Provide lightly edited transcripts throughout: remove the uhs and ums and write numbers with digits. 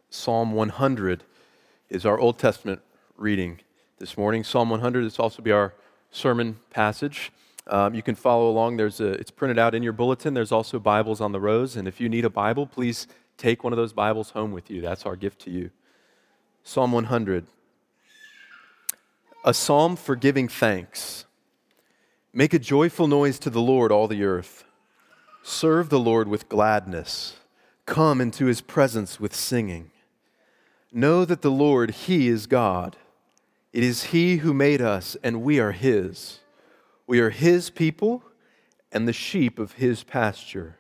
Psalm 100 is our Old Testament reading this morning. Psalm 100 is also be our sermon passage. You can follow along. It's printed out in your bulletin. There's also Bibles on the rows, and if you need a Bible, please take one of those Bibles home with you. That's our gift to you. Psalm 100, a psalm for giving thanks. Make a joyful noise to the Lord, all the earth. Serve the Lord with gladness. Come into his presence with singing. Know that the Lord, he is God. It is he who made us, and we are his. We are his people and the sheep of his pasture.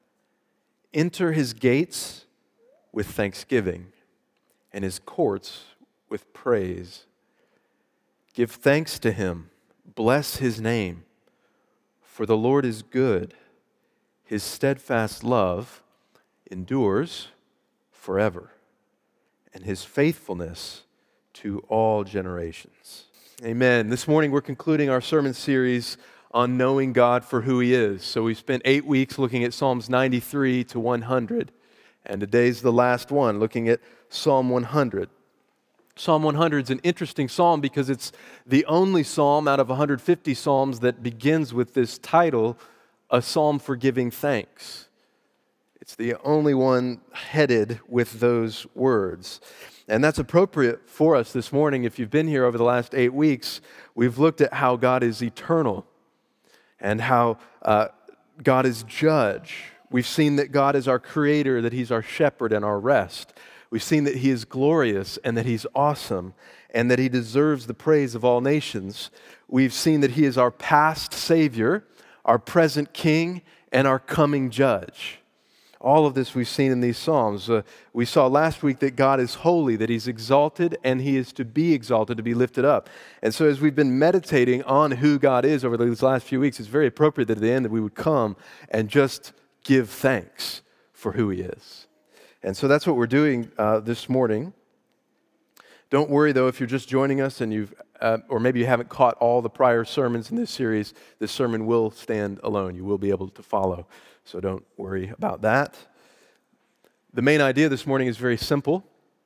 Enter his gates with thanksgiving and his courts with praise. Give thanks to him. Bless his name. For the Lord is good. His steadfast love endures forever, and his faithfulness to all generations. Amen. This morning we're concluding our sermon series on knowing God for who he is. So we've spent 8 weeks looking at Psalms 93 to 100, and today's the last one, looking at Psalm 100. Psalm 100 is an interesting psalm because it's the only psalm out of 150 psalms that begins with this title, a psalm for giving thanks. It's the only one headed with those words. And that's appropriate for us this morning. If you've been here over the last 8 weeks, we've looked at how God is eternal and how God is judge. We've seen that God is our creator, that he's our shepherd and our rest. We've seen that he is glorious and that he's awesome and that he deserves the praise of all nations. We've seen that he is our past Savior, our present King, and our coming Judge. All of this we've seen in these Psalms. We saw last week that God is holy, that he's exalted, and he is to be exalted, to be lifted up. And so as we've been meditating on who God is over these last few weeks, it's very appropriate that at the end that we would come and just give thanks for who he is. And so that's what we're doing this morning. Don't worry, though, if you're just joining us and or maybe you haven't caught all the prior sermons in this series, this sermon will stand alone. You will be able to follow. So don't worry about that. The main idea this morning is very simple.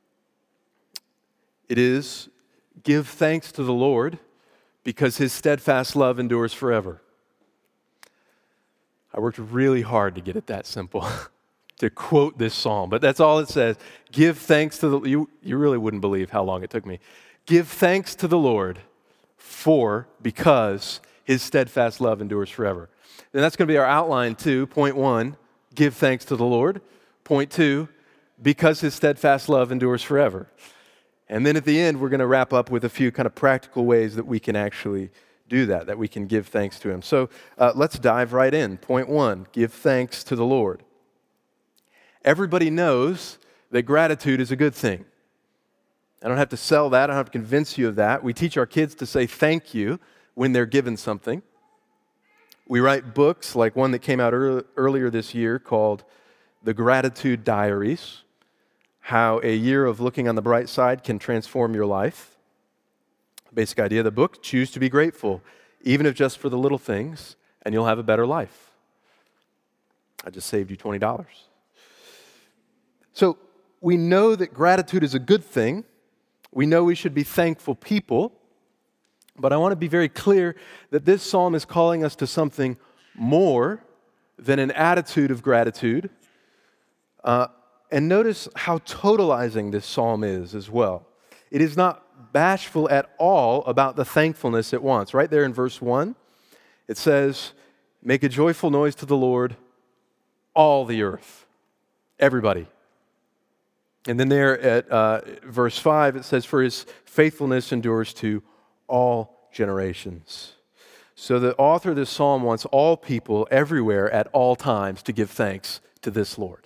It is give thanks to the Lord because his steadfast love endures forever. I worked really hard to get it that simple, to quote this psalm, but that's all it says. Give thanks to you really wouldn't believe how long it took me. Give thanks to the Lord because his steadfast love endures forever. And that's going to be our outline too. Point 1, give thanks to the Lord. Point 2, because his steadfast love endures forever. And then at the end, we're going to wrap up with a few kind of practical ways that we can actually do that we can give thanks to him. So let's dive right in. Point 1, give thanks to the Lord. Everybody knows that gratitude is a good thing. I don't have to sell that. I don't have to convince you of that. We teach our kids to say thank you when they're given something. We write books like one that came out earlier this year called The Gratitude Diaries, how a year of looking on the bright side can transform your life. Basic idea of the book, choose to be grateful, even if just for the little things, and you'll have a better life. I just saved you $20. So we know that gratitude is a good thing. We know we should be thankful people. But I want to be very clear that this psalm is calling us to something more than an attitude of gratitude. And notice how totalizing this psalm is as well. It is not bashful at all about the thankfulness it wants. Right there in verse 1, it says, make a joyful noise to the Lord, all the earth, everybody. And then there at verse 5, it says, for his faithfulness endures to all generations. So the author of this psalm wants all people everywhere at all times to give thanks to this Lord.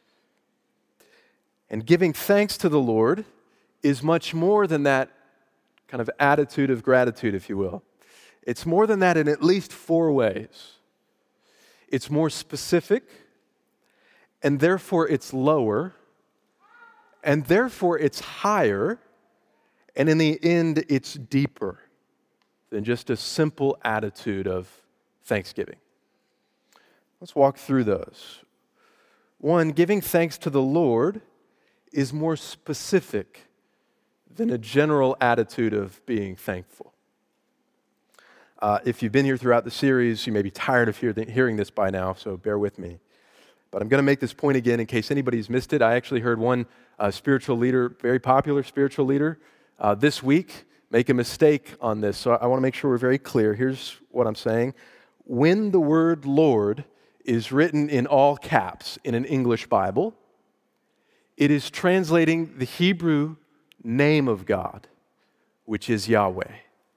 And giving thanks to the Lord is much more than that kind of attitude of gratitude, if you will. It's more than that in at least 4 ways. It's more specific, and therefore it's lower, and therefore it's higher, and in the end, it's deeper than just a simple attitude of thanksgiving. Let's walk through those. 1, giving thanks to the Lord is more specific than a general attitude of being thankful. If you've been here throughout the series, you may be tired of hearing this by now, so bear with me. But I'm going to make this point again in case anybody's missed it. I actually heard one spiritual leader, very popular spiritual leader, this week make a mistake on this. So I want to make sure we're very clear. Here's what I'm saying. When the word Lord is written in all caps in an English Bible, it is translating the Hebrew name of God, which is Yahweh.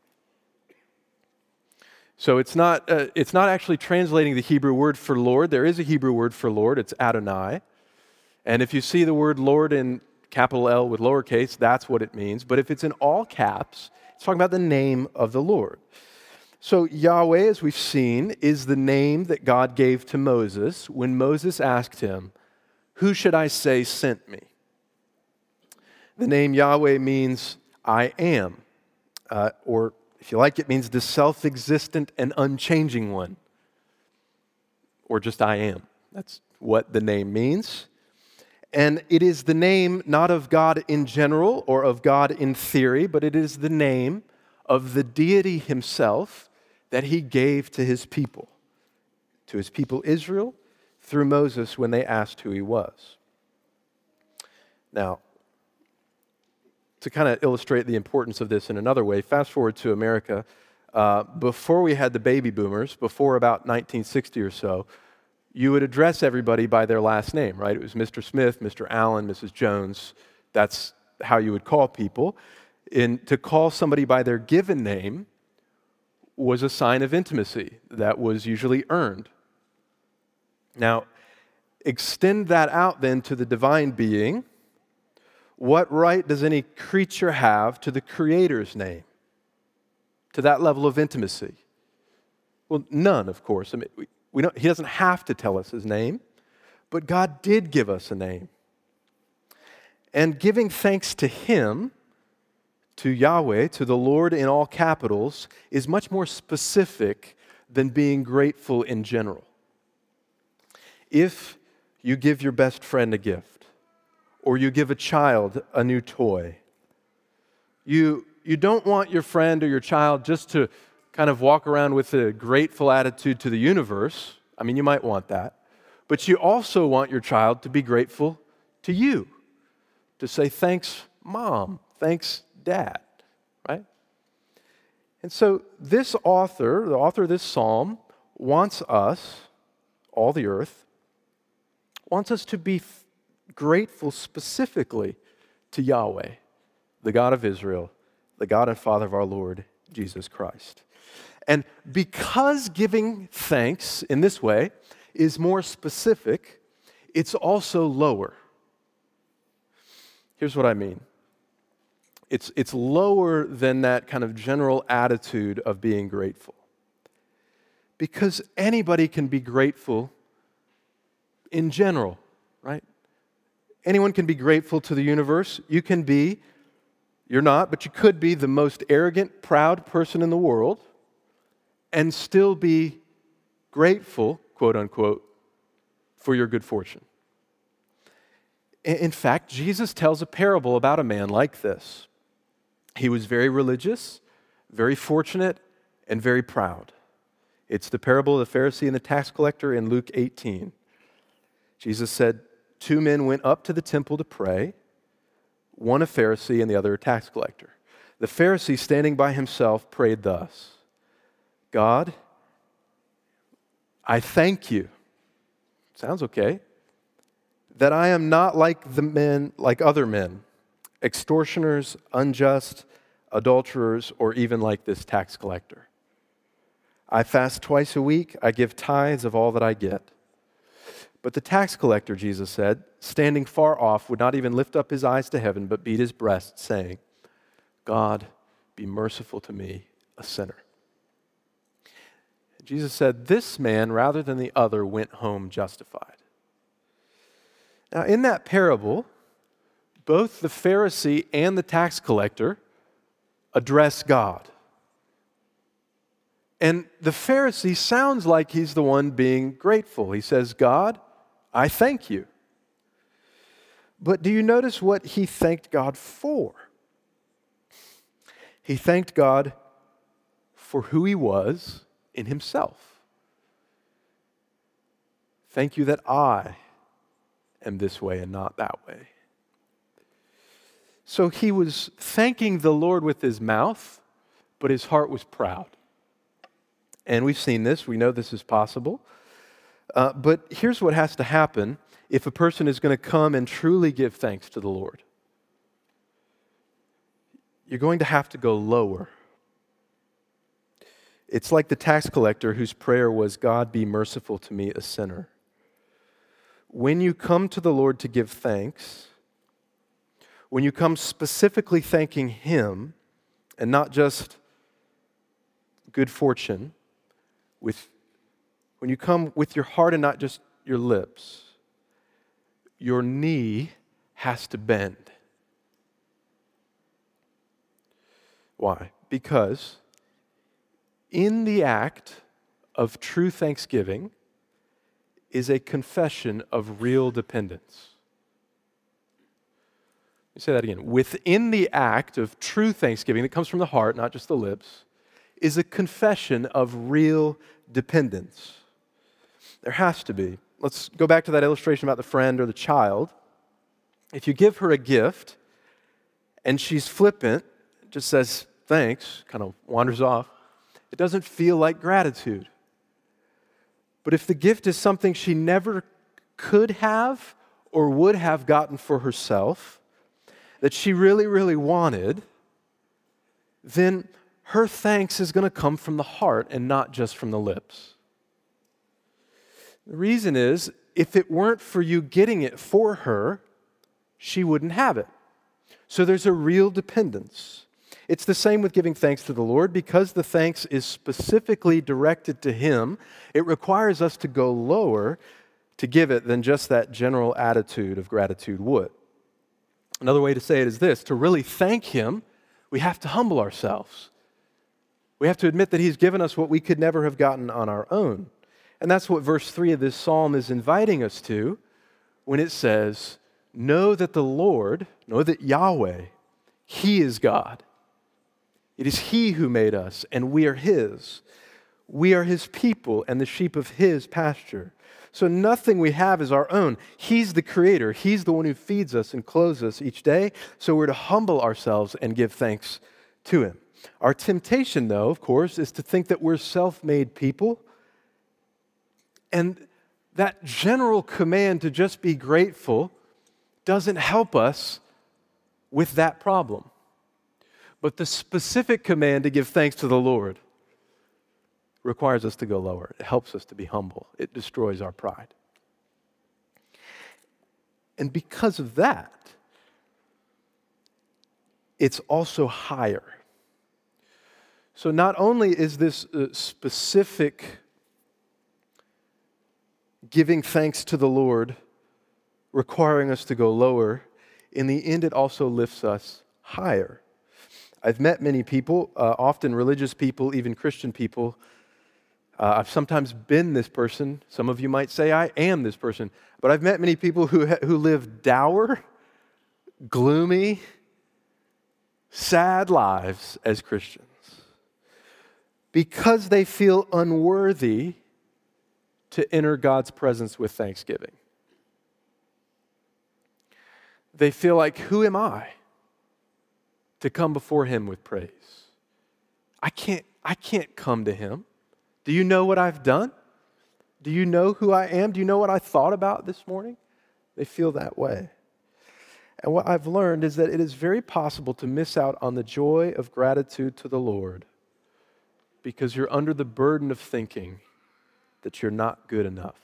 So it's not actually translating the Hebrew word for Lord. There is a Hebrew word for Lord. It's Adonai. And if you see the word Lord in capital L with lowercase, that's what it means. But if it's in all caps, it's talking about the name of the Lord. So Yahweh, as we've seen, is the name that God gave to Moses when Moses asked him, "Who should I say sent me?" The name Yahweh means I am, or if you like, it means the self-existent and unchanging one, or just I am. That's what the name means. And it is the name not of God in general or of God in theory, but it is the name of the deity himself that he gave to his people Israel, through Moses when they asked who he was. Now, to kind of illustrate the importance of this in another way, fast forward to America. Before we had the baby boomers, before about 1960 or so, you would address everybody by their last name, right? It was Mr. Smith, Mr. Allen, Mrs. Jones. That's how you would call people. To call somebody by their given name was a sign of intimacy that was usually earned. Now, extend that out then to the divine being. What right does any creature have to the Creator's name? To that level of intimacy? Well, none, of course. I mean, he doesn't have to tell us his name, but God did give us a name. And giving thanks to him, to Yahweh, to the Lord in all capitals, is much more specific than being grateful in general. If you give your best friend a gift, or you give a child a new toy, you don't want your friend or your child just to kind of walk around with a grateful attitude to the universe. I mean, you might want that. But you also want your child to be grateful to you, to say, "Thanks, Mom. Thanks, Dad," right? And so this author, the author of this psalm, wants us, all the earth, wants us to be grateful specifically to Yahweh, the God of Israel, the God and Father of our Lord Jesus Christ. And because giving thanks in this way is more specific, it's also lower. Here's what I mean. It's lower than that kind of general attitude of being grateful. Because anybody can be grateful in general, right? Anyone can be grateful to the universe. You're not, but you could be the most arrogant, proud person in the world and still be grateful, quote unquote, for your good fortune. In fact, Jesus tells a parable about a man like this. He was very religious, very fortunate, and very proud. It's the parable of the Pharisee and the tax collector in Luke 18. Jesus said, 2 men went up to the temple to pray, one a Pharisee and the other a tax collector. The Pharisee, standing by himself, prayed thus, "God, I thank you," sounds okay, "that I am not like other men, extortioners, unjust, adulterers, or even like this tax collector. I fast twice a week, I give tithes of all that I get." But the tax collector, Jesus said, standing far off, would not even lift up his eyes to heaven, but beat his breast, saying, "God, be merciful to me, a sinner." Jesus said, this man, rather than the other, went home justified. Now, in that parable, both the Pharisee and the tax collector address God. And the Pharisee sounds like he's the one being grateful. He says, "God, I thank you." But do you notice what he thanked God for? He thanked God for who he was in himself. Thank you that I am this way and not that way. So he was thanking the Lord with his mouth, but his heart was proud. And we've seen this. We know this is possible. But here's what has to happen if a person is going to come and truly give thanks to the Lord. You're going to have to go lower. It's like the tax collector whose prayer was, God, be merciful to me, a sinner. When you come to the Lord to give thanks, when you come specifically thanking Him, and not just good fortune, when you come with your heart and not just your lips, your knee has to bend. Why? Because in the act of true thanksgiving is a confession of real dependence. Let me say that again. Within the act of true thanksgiving that comes from the heart, not just the lips, is a confession of real dependence. There has to be. Let's go back to that illustration about the friend or the child. If you give her a gift and she's flippant, just says thanks, kind of wanders off, it doesn't feel like gratitude. But if the gift is something she never could have or would have gotten for herself, that she really, really wanted, then her thanks is going to come from the heart and not just from the lips. The reason is, if it weren't for you getting it for her, she wouldn't have it. So there's a real dependence. It's the same with giving thanks to the Lord. Because the thanks is specifically directed to Him, it requires us to go lower to give it than just that general attitude of gratitude would. Another way to say it is this: to really thank Him, we have to humble ourselves. We have to admit that He's given us what we could never have gotten on our own. And that's what verse 3 of this psalm is inviting us to when it says, know that the Lord, know that Yahweh, He is God. It is He who made us, and we are His. We are His people and the sheep of His pasture. So nothing we have is our own. He's the Creator. He's the one who feeds us and clothes us each day. So we're to humble ourselves and give thanks to Him. Our temptation, though, of course, is to think that we're self-made people. And that general command to just be grateful doesn't help us with that problem. But the specific command to give thanks to the Lord requires us to go lower. It helps us to be humble. It destroys our pride. And because of that, it's also higher. So not only is this specific giving thanks to the Lord requiring us to go lower, in the end it also lifts us higher. I've met many people, often religious people, even Christian people. I've sometimes been this person. Some of you might say I am this person. But I've met many people who live dour, gloomy, sad lives as Christians because they feel unworthy to enter God's presence with thanksgiving. They feel like, who am I to come before Him with praise? I can't come to Him. Do you know what I've done? Do you know who I am? Do you know what I thought about this morning? They feel that way. And what I've learned is that it is very possible to miss out on the joy of gratitude to the Lord because you're under the burden of thinking that you're not good enough.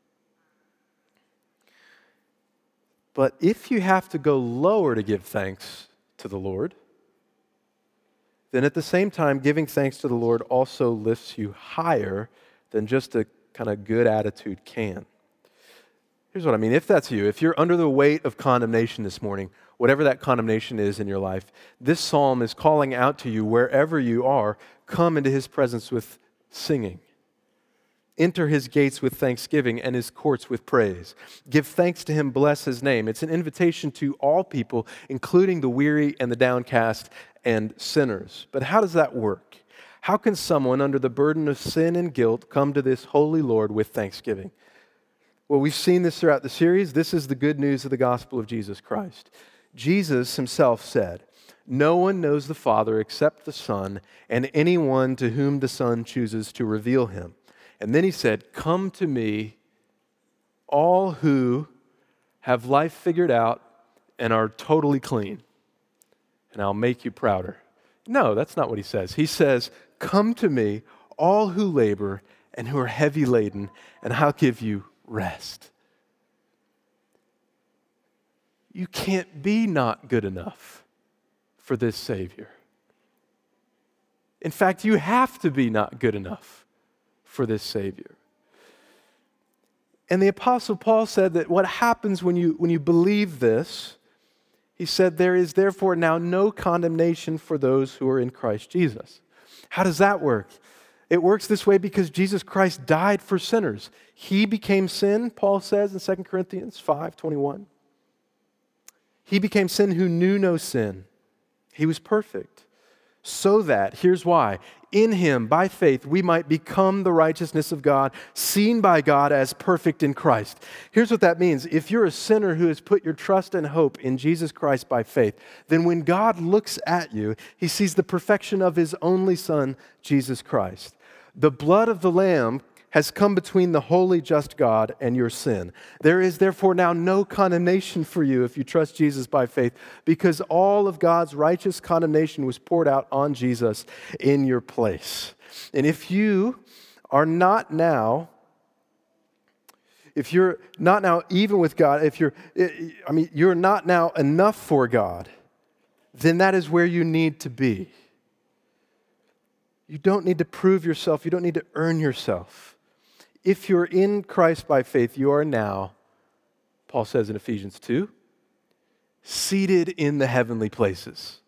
But if you have to go lower to give thanks to the Lord, then at the same time, giving thanks to the Lord also lifts you higher than just a kind of good attitude can. Here's what I mean. If that's you, if you're under the weight of condemnation this morning, whatever that condemnation is in your life, this psalm is calling out to you wherever you are, come into His presence with singing. Enter his gates with thanksgiving and his courts with praise. Give thanks to him, bless his name. It's an invitation to all people, including the weary and the downcast and sinners. But how does that work? How can someone under the burden of sin and guilt come to this holy Lord with thanksgiving? Well, we've seen this throughout the series. This is the good news of the gospel of Jesus Christ. Jesus himself said, "No one knows the Father except the Son, and anyone to whom the Son chooses to reveal him." And then he said, "Come to me, all who have life figured out and are totally clean, and I'll make you prouder." No, that's not what he says. He says, "Come to me, all who labor and who are heavy laden, and I'll give you rest." You can't be not good enough for this Savior. In fact, you have to be not good enough for this Savior. And the Apostle Paul said that what happens when you believe this, he said, "There is therefore now no condemnation for those who are in Christ Jesus." How does that work? It works this way because Jesus Christ died for sinners. He became sin, Paul says in 2 Corinthians 5:21. He became sin who knew no sin. He was perfect. So that, here's why, in him, by faith, we might become the righteousness of God, seen by God as perfect in Christ. Here's what that means. If you're a sinner who has put your trust and hope in Jesus Christ by faith, then when God looks at you, he sees the perfection of his only Son, Jesus Christ. The blood of the Lamb has come between the holy, just God and your sin. There is therefore now no condemnation for you if you trust Jesus by faith, because all of God's righteous condemnation was poured out on Jesus in your place. And if you are not now, if you're not now even with God, you're not now enough for God, then that is where you need to be. You don't need to prove yourself. You don't need to earn yourself. If you're in Christ by faith, you are now, Paul says in Ephesians 2, seated in the heavenly places.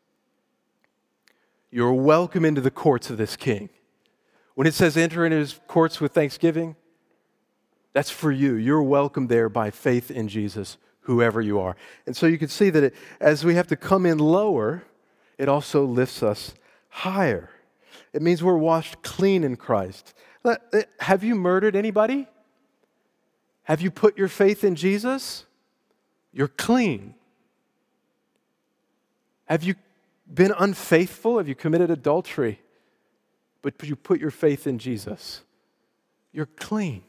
You're welcome into the courts of this King. When it says enter into his courts with thanksgiving, that's for you. You're welcome there by faith in Jesus, whoever you are. And so you can see that as we have to come in lower, it also lifts us higher. It means we're washed clean in Christ. Have you murdered anybody? Have you put your faith in Jesus? You're clean. Have you been unfaithful? Have you committed adultery? But you put your faith in Jesus? You're clean.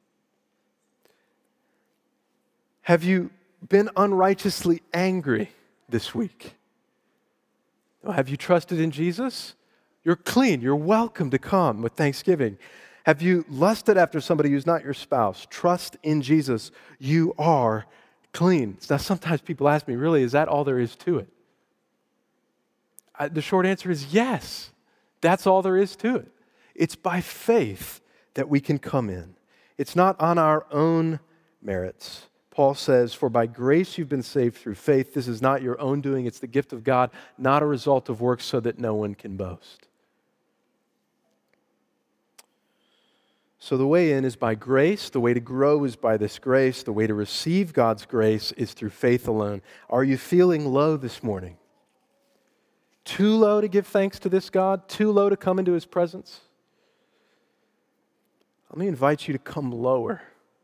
Have you been unrighteously angry this week? Have you trusted in Jesus? You're clean. You're welcome to come with thanksgiving. Have you lusted after somebody who's not your spouse? Trust in Jesus. You are clean. Now, sometimes people ask me, really, is that all there is to it? The short answer is yes. That's all there is to it. It's by faith that we can come in. It's not on our own merits. Paul says, "For by grace you've been saved through faith. This is not your own doing. It's the gift of God, not a result of works, so that no one can boast." So the way in is by grace. The way to grow is by this grace. The way to receive God's grace is through faith alone. Are you feeling low this morning? Too low to give thanks to this God? Too low to come into his presence? Let me invite you to come lower.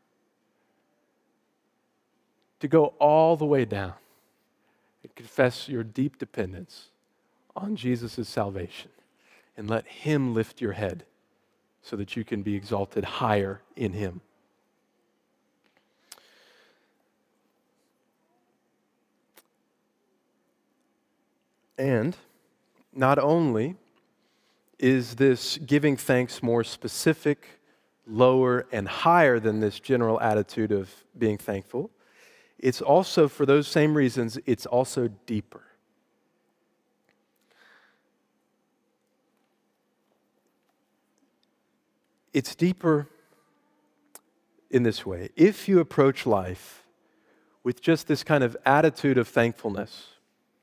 To go all the way down and confess your deep dependence on Jesus' salvation and let him lift your head so that you can be exalted higher in him. And not only is this giving thanks more specific, lower, and higher than this general attitude of being thankful, it's also, for those same reasons, it's also deeper. It's deeper in this way. If you approach life with just this kind of attitude of thankfulness,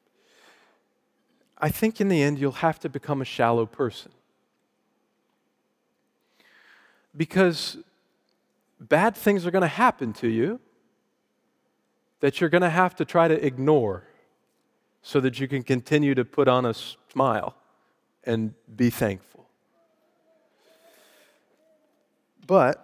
I think in the end you'll have to become a shallow person. Because bad things are going to happen to you that you're going to have to try to ignore so that you can continue to put on a smile and be thankful. But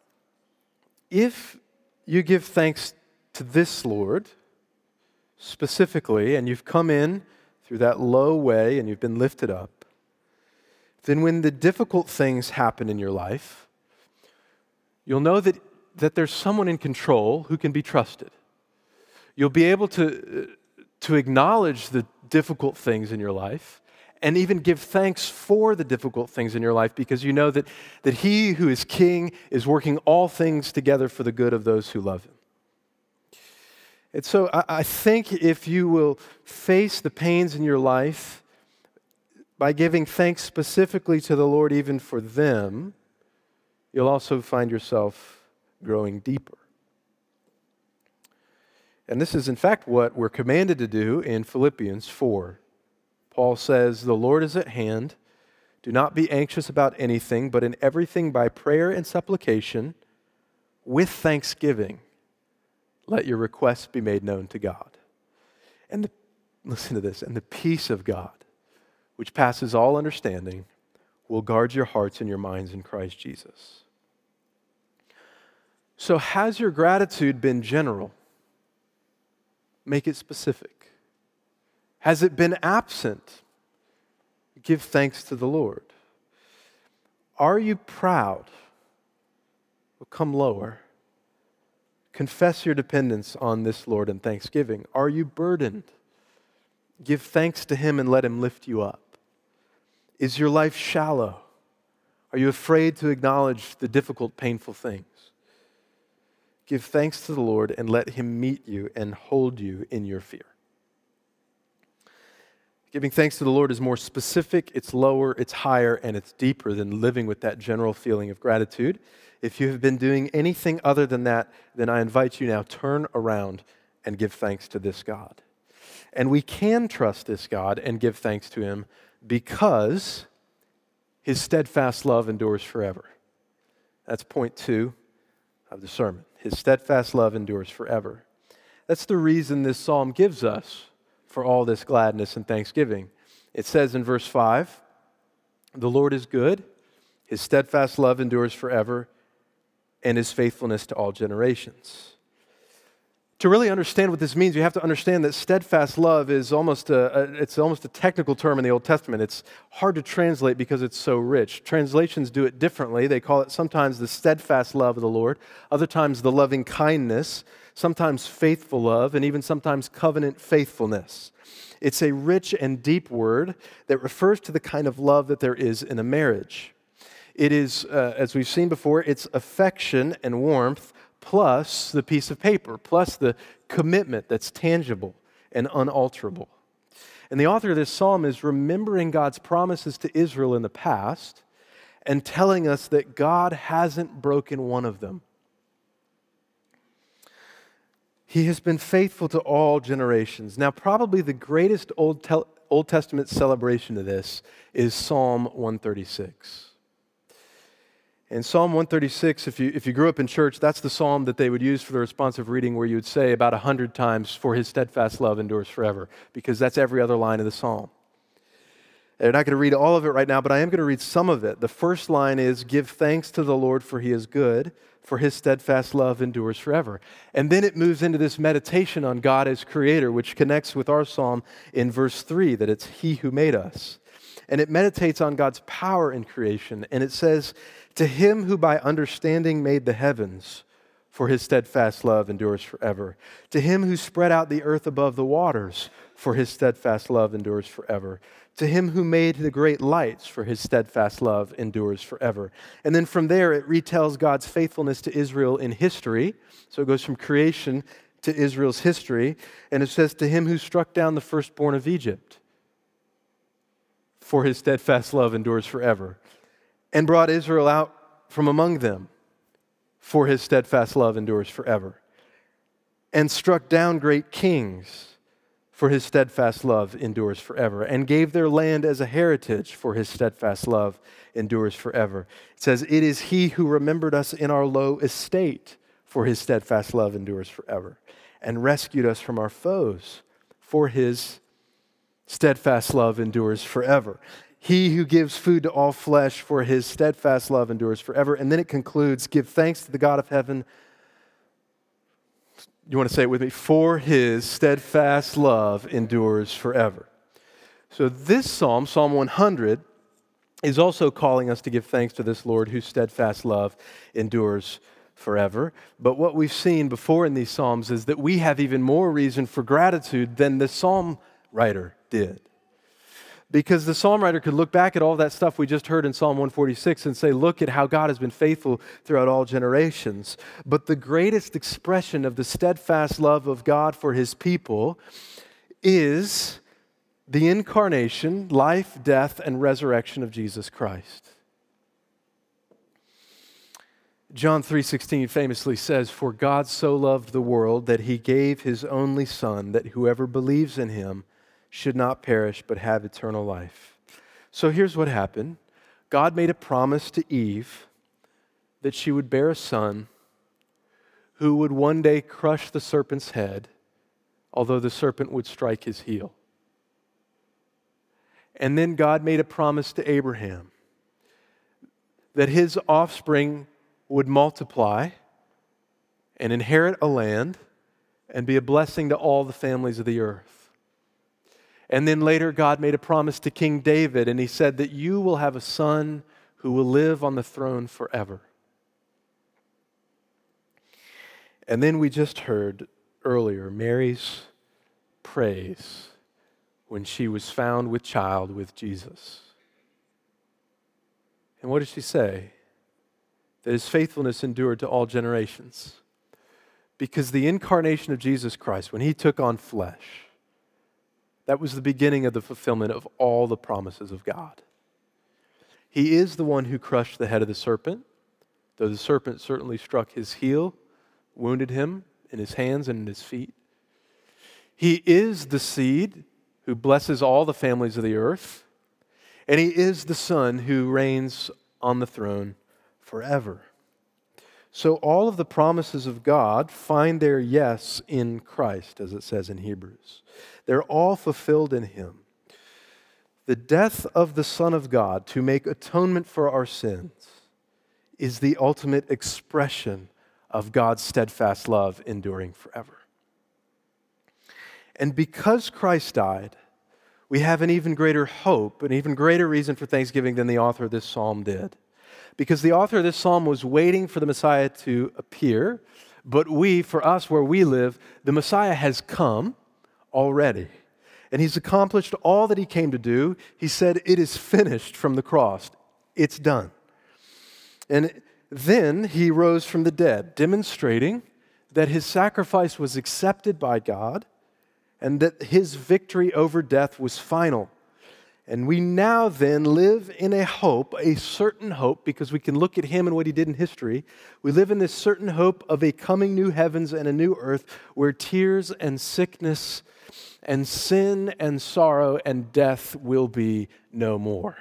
if you give thanks to this Lord specifically, and you've come in through that low way and you've been lifted up, then when the difficult things happen in your life, you'll know that there's someone in control who can be trusted. You'll be able to acknowledge the difficult things in your life and even give thanks for the difficult things in your life because you know that He who is King is working all things together for the good of those who love Him. And so I think if you will face the pains in your life by giving thanks specifically to the Lord even for them, you'll also find yourself growing deeper. And this is in fact what we're commanded to do in Philippians 4. Paul says, "The Lord is at hand. Do not be anxious about anything, but in everything by prayer and supplication, with thanksgiving, let your requests be made known to God." And listen to this, and the peace of God, which passes all understanding, will guard your hearts and your minds in Christ Jesus. So has your gratitude been general? Make it specific. Has it been absent? Give thanks to the Lord. Are you proud? Well, come lower. Confess your dependence on this Lord in thanksgiving. Are you burdened? Give thanks to Him and let Him lift you up. Is your life shallow? Are you afraid to acknowledge the difficult, painful things? Give thanks to the Lord and let Him meet you and hold you in your fear. Giving thanks to the Lord is more specific, it's lower, it's higher, and it's deeper than living with that general feeling of gratitude. If you have been doing anything other than that, then I invite you now, turn around and give thanks to this God. And we can trust this God and give thanks to Him because His steadfast love endures forever. That's point 2 of the sermon. His steadfast love endures forever. That's the reason this psalm gives us for all this gladness and thanksgiving. It says in verse 5, "The Lord is good, His steadfast love endures forever, and His faithfulness to all generations." To really understand what this means, you have to understand that steadfast love is almost a technical term in the Old Testament. It's hard to translate because it's so rich. Translations do it differently. They call it sometimes the steadfast love of the Lord, other times the loving kindness, sometimes faithful love, and even sometimes covenant faithfulness. It's a rich and deep word that refers to the kind of love that there is in a marriage. It is, as we've seen before, it's affection and warmth plus the piece of paper, plus the commitment that's tangible and unalterable. And the author of this psalm is remembering God's promises to Israel in the past and telling us that God hasn't broken one of them. He has been faithful to all generations. Now, probably the greatest Old Testament celebration of this is Psalm 136. In Psalm 136, if you grew up in church, that's the psalm that they would use for the responsive reading where you would say about 100 times, "For His steadfast love endures forever," because that's every other line of the psalm. They're not going to read all of it right now, but I am going to read some of it. The first line is, "Give thanks to the Lord, for He is good, for His steadfast love endures forever." And then it moves into this meditation on God as creator, which connects with our psalm in verse 3, that it's He who made us. And it meditates on God's power in creation. And it says, "To Him who by understanding made the heavens, for His steadfast love endures forever. To Him who spread out the earth above the waters, for His steadfast love endures forever. To Him who made the great lights, for His steadfast love endures forever." And then from there, it retells God's faithfulness to Israel in history. So it goes from creation to Israel's history. And it says, "To Him who struck down the firstborn of Egypt, for His steadfast love endures forever. And brought Israel out from among them, for His steadfast love endures forever. And struck down great kings, for his steadfast love endures forever, and gave their land as a heritage, for his steadfast love endures forever. It says, it is he who remembered us in our low estate, for his steadfast love endures forever, and rescued us from our foes, for his steadfast love endures forever. He who gives food to all flesh, for his steadfast love endures forever. And then it concludes, give thanks to the God of heaven. You want to say it with me? For his steadfast love endures forever. So this psalm, Psalm 100, is also calling us to give thanks to this Lord whose steadfast love endures forever. But what we've seen before in these psalms is that we have even more reason for gratitude than the psalm writer did. Because the psalm writer could look back at all that stuff we just heard in Psalm 146 and say, look at how God has been faithful throughout all generations. But the greatest expression of the steadfast love of God for his people is the incarnation, life, death, and resurrection of Jesus Christ. John 3:16 famously says, for God so loved the world that he gave his only Son, that whoever believes in him should not perish but have eternal life. So here's what happened. God made a promise to Eve that she would bear a son who would one day crush the serpent's head, although the serpent would strike his heel. And then God made a promise to Abraham that his offspring would multiply and inherit a land and be a blessing to all the families of the earth. And then later, God made a promise to King David, and he said that you will have a son who will live on the throne forever. And then we just heard earlier Mary's praise when she was found with child with Jesus. And what did she say? That his faithfulness endured to all generations. Because the incarnation of Jesus Christ, when he took on flesh, that was the beginning of the fulfillment of all the promises of God. He is the one who crushed the head of the serpent, though the serpent certainly struck his heel, wounded him in his hands and in his feet. He is the seed who blesses all the families of the earth, and he is the Son who reigns on the throne forever. So all of the promises of God find their yes in Christ, as it says in Hebrews. They're all fulfilled in him. The death of the Son of God to make atonement for our sins is the ultimate expression of God's steadfast love enduring forever. And because Christ died, we have an even greater hope, an even greater reason for thanksgiving than the author of this psalm did. Because the author of this psalm was waiting for the Messiah to appear, but for us where we live, the Messiah has come already. And he's accomplished all that he came to do. He said, it is finished from the cross. It's done. And then he rose from the dead, demonstrating that his sacrifice was accepted by God and that his victory over death was final. And we now then live in a hope, a certain hope, because we can look at him and what he did in history. We live in this certain hope of a coming new heavens and a new earth where tears and sickness and sin and sorrow and death will be no more.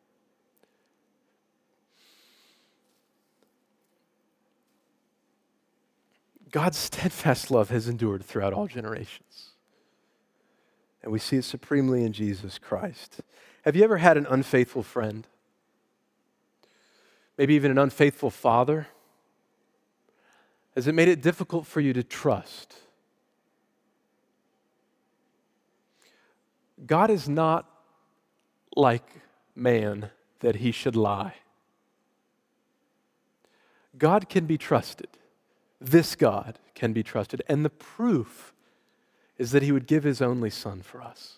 God's steadfast love has endured throughout all generations. And we see it supremely in Jesus Christ. Have you ever had an unfaithful friend? Maybe even an unfaithful father? Has it made it difficult for you to trust? God is not like man that he should lie. God can be trusted. This God can be trusted. And the proof is that he would give his only Son for us.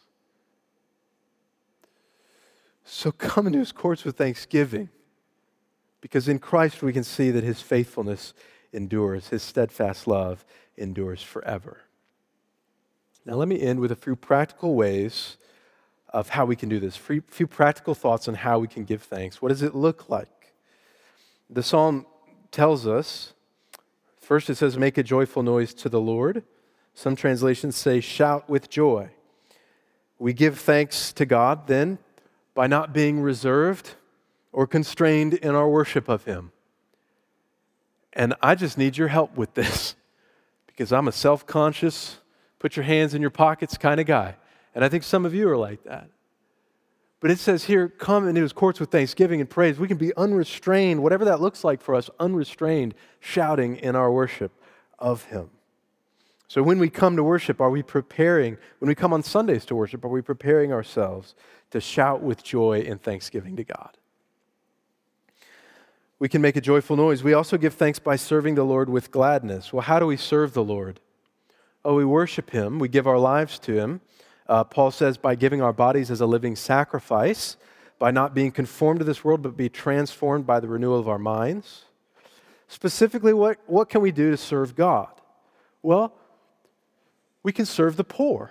So come into his courts with thanksgiving, because in Christ we can see that his faithfulness endures, his steadfast love endures forever. Now let me end with a few practical ways of how we can do this, a few practical thoughts on how we can give thanks. What does it look like? The psalm tells us, first it says, make a joyful noise to the Lord. Some translations say, shout with joy. We give thanks to God then by not being reserved or constrained in our worship of Him. And I just need your help with this because I'm a self-conscious, put your hands in your pockets kind of guy. And I think some of you are like that. But it says here, come into His courts with thanksgiving and praise. We can be unrestrained, whatever that looks like for us, unrestrained, shouting in our worship of Him. So when we come to worship, are we preparing, when we come on Sundays to worship, are we preparing ourselves to shout with joy and thanksgiving to God? We can make a joyful noise. We also give thanks by serving the Lord with gladness. Well, how do we serve the Lord? Oh, we worship Him. We give our lives to Him. Paul says by giving our bodies as a living sacrifice, by not being conformed to this world, but be transformed by the renewal of our minds. Specifically, what can we do to serve God? Well, we can serve the poor.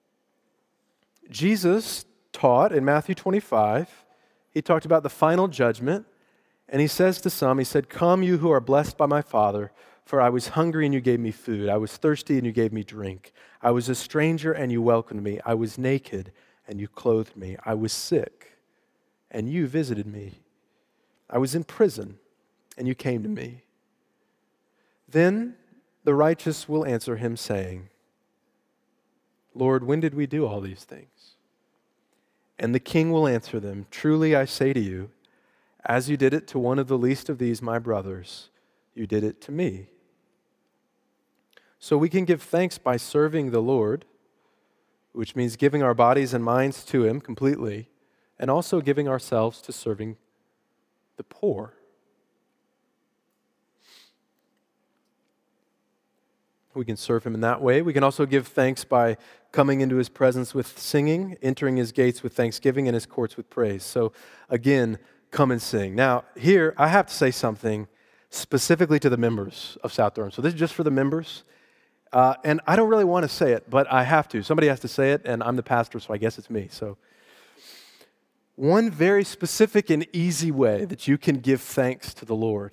Jesus taught in Matthew 25, He talked about the final judgment, and He says to some, He said, "Come, you who are blessed by my Father, for I was hungry and you gave me food. I was thirsty and you gave me drink. I was a stranger and you welcomed me. I was naked and you clothed me. I was sick and you visited me. I was in prison and you came to me." Then the righteous will answer Him saying, "Lord, when did we do all these things?" And the King will answer them, "Truly I say to you, as you did it to one of the least of these my brothers, you did it to me." So we can give thanks by serving the Lord, which means giving our bodies and minds to Him completely, and also giving ourselves to serving the poor. We can serve Him in that way. We can also give thanks by coming into His presence with singing, entering His gates with thanksgiving, and His courts with praise. So again, come and sing. Now, here, I have to say something specifically to the members of South Durham. So this is just for the members. And I don't really want to say it, but I have to. Somebody has to say it, and I'm the pastor, so I guess it's me. So one very specific and easy way that you can give thanks to the Lord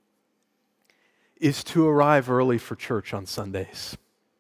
is to arrive early for church on Sundays.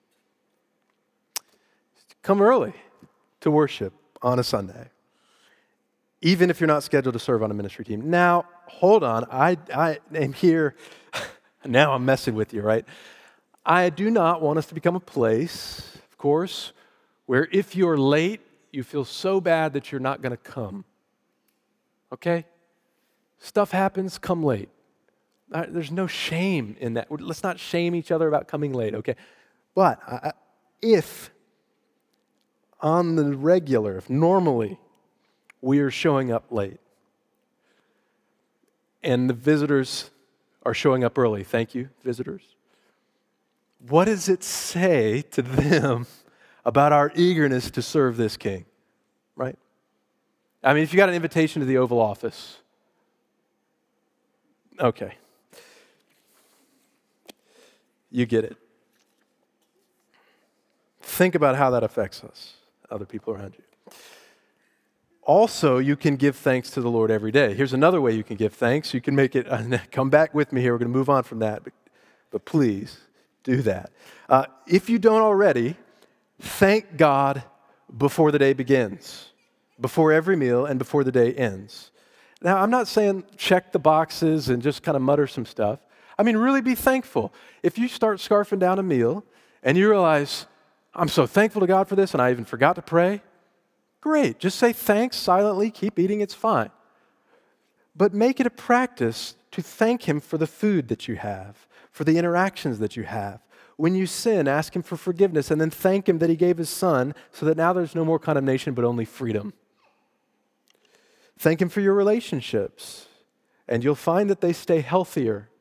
Come early to worship on a Sunday, even if you're not scheduled to serve on a ministry team. Now, hold on. I am here. Now I'm messing with you, right? I do not want us to become a place, of course, where if you're late, you feel so bad that you're not going to come. Okay? Stuff happens, come late. There's no shame in that. Let's not shame each other about coming late, okay? But if on the regular, if normally we are showing up late and the visitors are showing up early, thank you, visitors. What does it say to them about our eagerness to serve this King, right? I mean, if you got an invitation to the Oval Office, okay, you get it. Think about how that affects us, other people around you. Also, you can give thanks to the Lord every day. Here's another way you can give thanks. You can make it, come back with me here, we're going to move on from that, but please do that. If you don't already, thank God before the day begins, before every meal and before the day ends. Now, I'm not saying check the boxes and just kind of mutter some stuff. I mean, really be thankful. If you start scarfing down a meal and you realize, I'm so thankful to God for this and I even forgot to pray, great. Just say thanks silently, keep eating, it's fine. But make it a practice to thank Him for the food that you have, for the interactions that you have. When you sin, ask Him for forgiveness and then thank Him that He gave His Son so that now there's no more condemnation but only freedom. Thank Him for your relationships and you'll find that they stay healthier.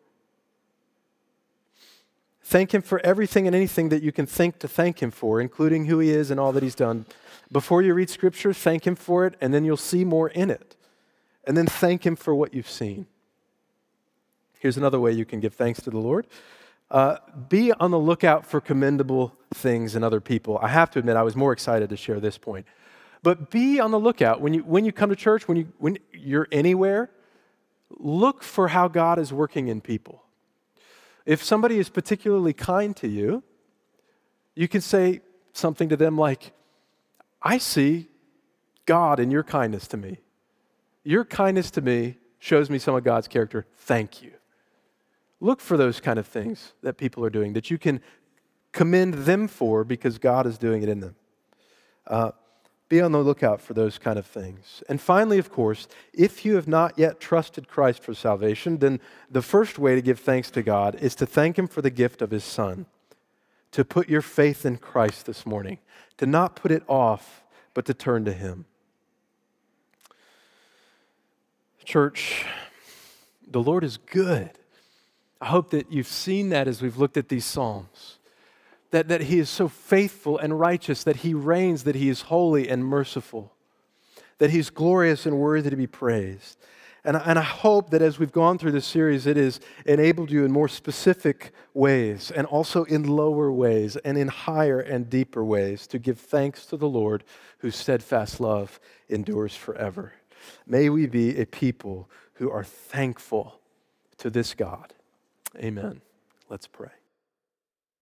Thank Him for everything and anything that you can think to thank Him for, including who He is and all that He's done. Before you read Scripture, thank Him for it, and then you'll see more in it. And then thank Him for what you've seen. Here's another way you can give thanks to the Lord. Be on the lookout for commendable things in other people. I have to admit, I was more excited to share this point. But be on the lookout. When you come to church, when you're anywhere, look for how God is working in people. If somebody is particularly kind to you, you can say something to them like, I see God in your kindness to me. Your kindness to me shows me some of God's character. Thank you. Look for those kind of things that people are doing that you can commend them for because God is doing it in them. Be on the lookout for those kind of things. And finally, of course, if you have not yet trusted Christ for salvation, then the first way to give thanks to God is to thank Him for the gift of His Son, to put your faith in Christ this morning, to not put it off, but to turn to Him. Church, the Lord is good. I hope that you've seen that as we've looked at these Psalms, that He is so faithful and righteous, that He reigns, that He is holy and merciful, that He's glorious and worthy to be praised. And I hope that as we've gone through this series, it has enabled you in more specific ways and also in lower ways and in higher and deeper ways to give thanks to the Lord whose steadfast love endures forever. May we be a people who are thankful to this God. Amen. Let's pray.